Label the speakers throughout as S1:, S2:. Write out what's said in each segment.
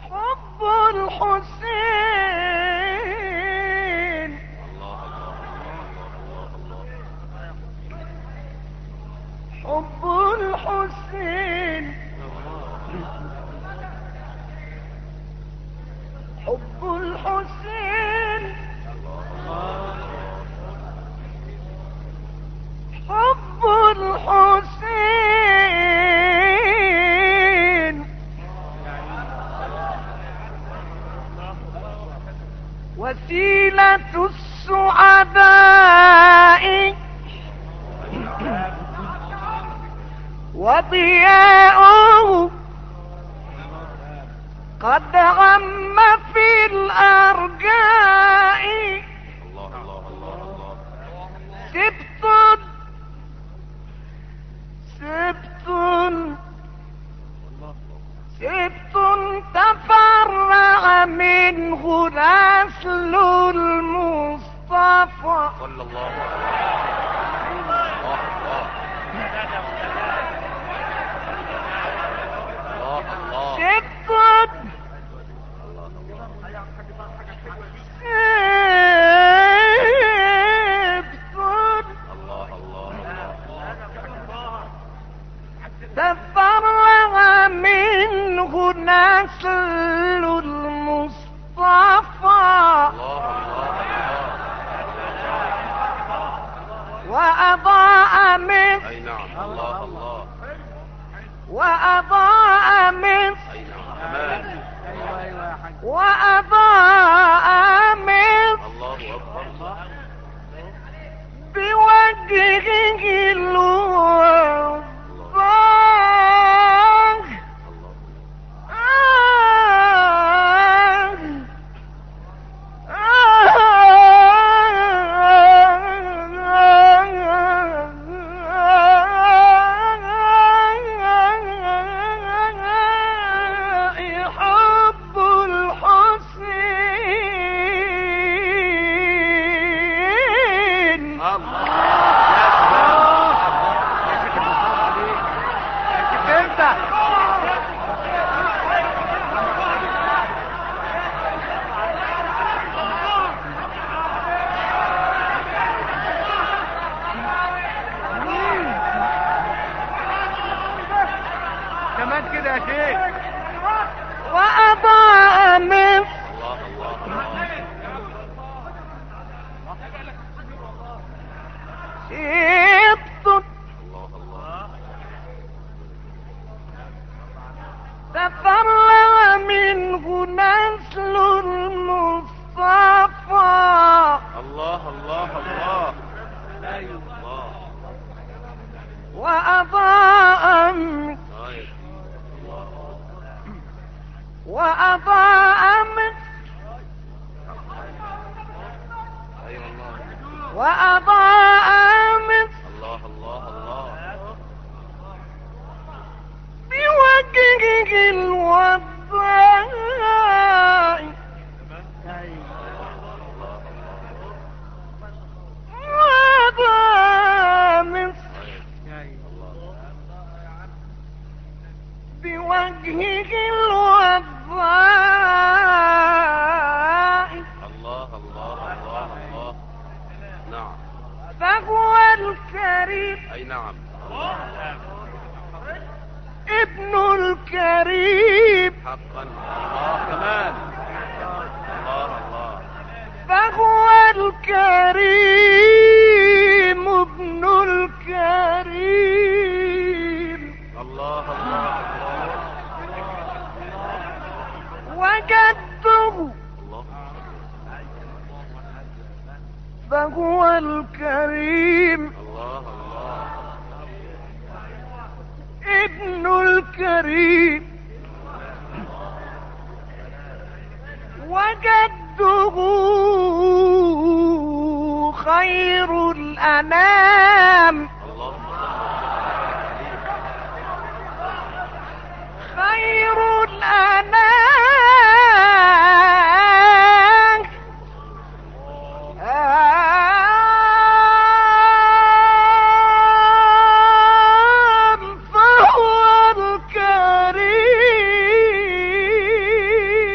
S1: حب الحسين حب الحسين حب الحسين حب الحسين وسيلة السعداء وضياؤه قد عم في الأرجاء سبط تفرع منه نسل المصطفى صلى الله عليه وسلم. تفرع منه نسل المصطفى وأضاء مصر وأضاء مصر وأضاء مصر بوجهه الوضاح وأضاء مصر سبط تفرع منه نسل المصطفى الله الله الله وأضاء وأضاء وأضاء الله الله الله بوجهه الوضاء وأضاء بوجهه الوضاء الله الله الله الله نعم فهو الكريم أي نعم ابن الكريم حقا الله كمان الله الله فهو الكريم ابن الكريم الله الله وجده فهو الكريم الله الله ابن الكريم وجده خير الأنام خير الأنام فهو الكريم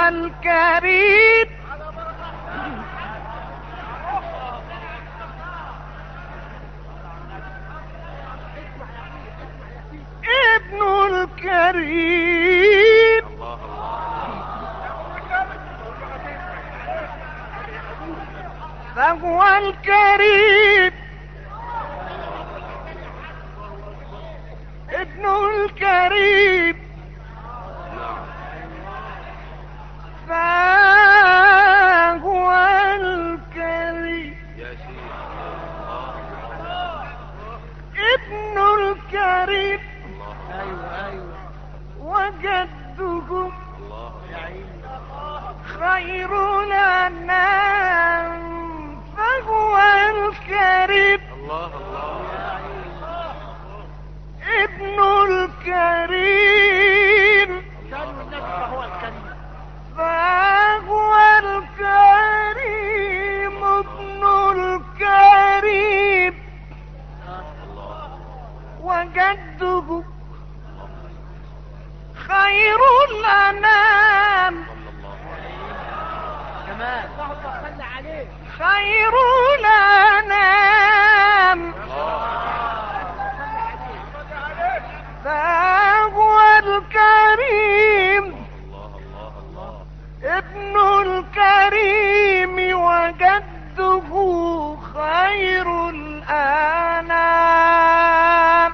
S1: الكريم ابن الكريم فهو الكريم ابن الكريم فهو الكريم ابن الكريم وجده خير الأنام فهو الكريم ابن الكريم فهو الكريم ابن الكريم وجده خير الأنام خير الأنام فهو الكريم ابن الكريم وجده خير الأنام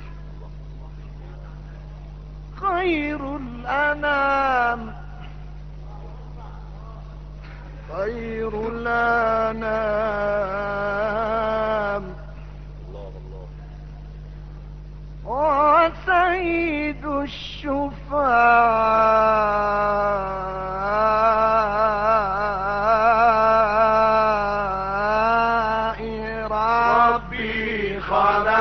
S1: خير الأنام خير الأنام وسيد الشفعاء ربي خلق